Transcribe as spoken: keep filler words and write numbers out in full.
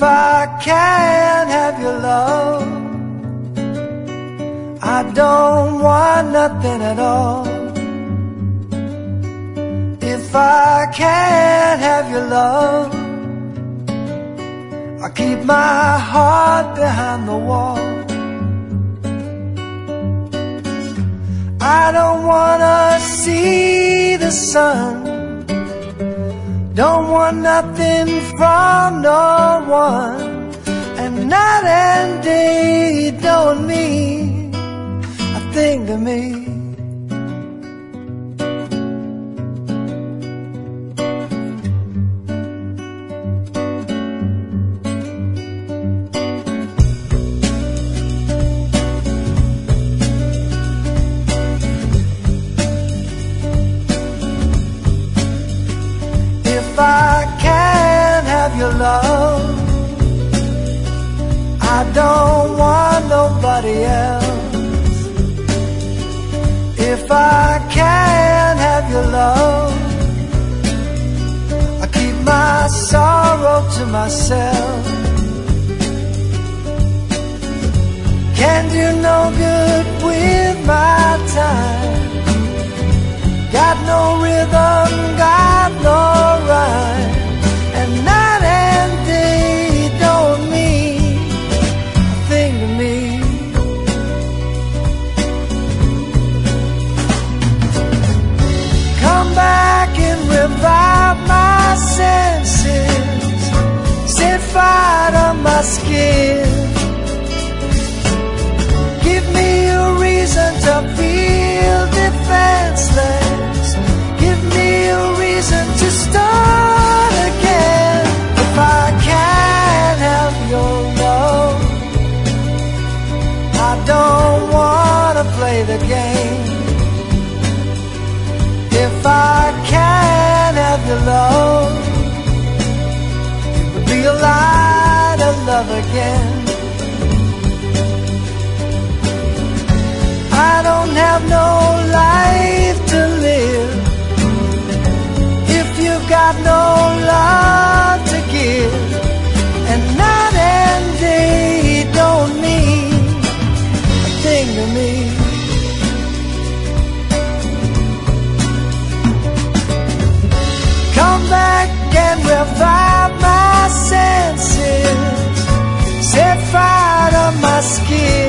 If I can't have your love, I don't want nothing at all. If I can't have your love, I keep my heart behind the wall. I don't wanna see the sun, don't want nothing from no one, and night and day don't mean a thing to me. If I can't have your love, I don't want nobody else. If I can't have your love, I keep my sorrow to myself. Can't do no good with my time. Got no rhythm, got no rhyme, and night and day don't mean a thing to me. Come back and revive my senses, set fire to my skin. Give me a reason to feel defenseless. Give me a reason to start again. If I can't have your love, I don't wanna play the game. If I can't have your love, it would be a lie to love again. I don't have no life to live if you've got no love to give, and night and day don't mean a thing to me. Come back and revive my senses, set fire to my skin.